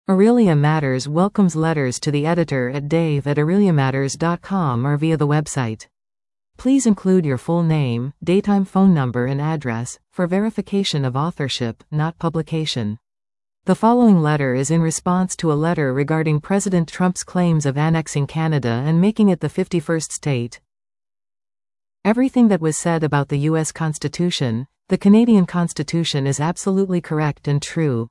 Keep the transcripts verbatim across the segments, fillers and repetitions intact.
Aurelia Matters welcomes letters to the editor at dave at aurelia matters dot com or via the website. Please include your full name, daytime phone number and address, for verification of authorship, not publication. The following letter is in response to a letter regarding President Trump's claims of annexing Canada and making it the fifty-first state. Everything that was said about the U S Constitution, the Canadian Constitution, is absolutely correct and true.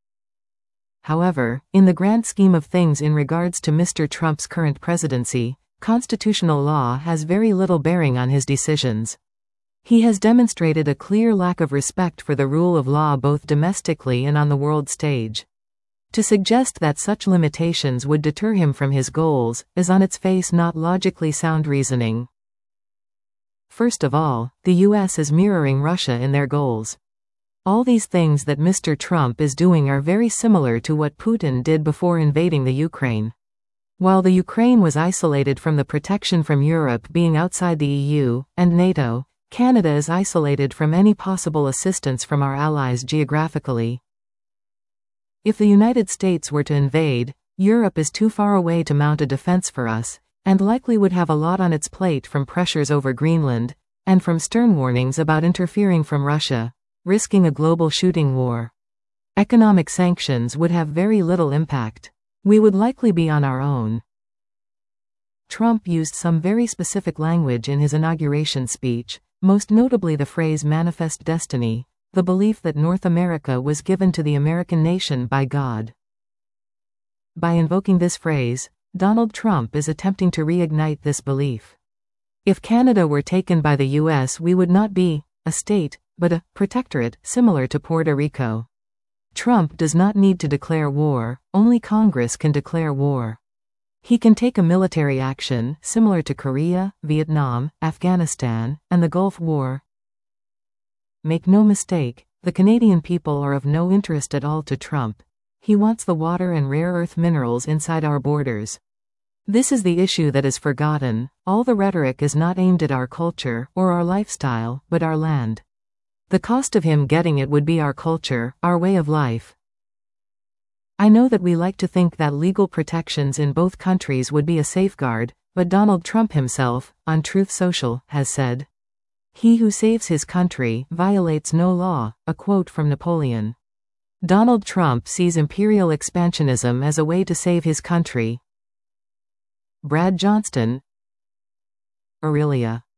However, in the grand scheme of things in regards to Mister Trump's current presidency, constitutional law has very little bearing on his decisions. He has demonstrated a clear lack of respect for the rule of law both domestically and on the world stage. To suggest that such limitations would deter him from his goals is on its face not logically sound reasoning. First of all, the U S is mirroring Russia in their goals. All these things that Mister Trump is doing are very similar to what Putin did before invading the Ukraine. While the Ukraine was isolated from the protection from Europe being outside the E U and NATO, Canada is isolated from any possible assistance from our allies geographically. If the United States were to invade, Europe is too far away to mount a defense for us, and likely would have a lot on its plate from pressures over Greenland, and from stern warnings about interfering from Russia, risking a global shooting war. Economic sanctions would have very little impact. We would likely be on our own. Trump used some very specific language in his inauguration speech, most notably the phrase manifest destiny, the belief that North America was given to the American nation by God. By invoking this phrase, Donald Trump is attempting to reignite this belief. If Canada were taken by the U S, we would not be a state, but a protectorate, similar to Puerto Rico. Trump does not need to declare war, only Congress can declare war. He can take a military action, similar to Korea, Vietnam, Afghanistan, and the Gulf War. Make no mistake, the Canadian people are of no interest at all to Trump. He wants the water and rare earth minerals inside our borders. This is the issue that is forgotten. All the rhetoric is not aimed at our culture or our lifestyle, but our land. The cost of him getting it would be our culture, our way of life. I know that we like to think that legal protections in both countries would be a safeguard, but Donald Trump himself, on Truth Social, has said, "He who saves his country violates no law," a quote from Napoleon. Donald Trump sees imperial expansionism as a way to save his country. Brad Johnston, Aurelia.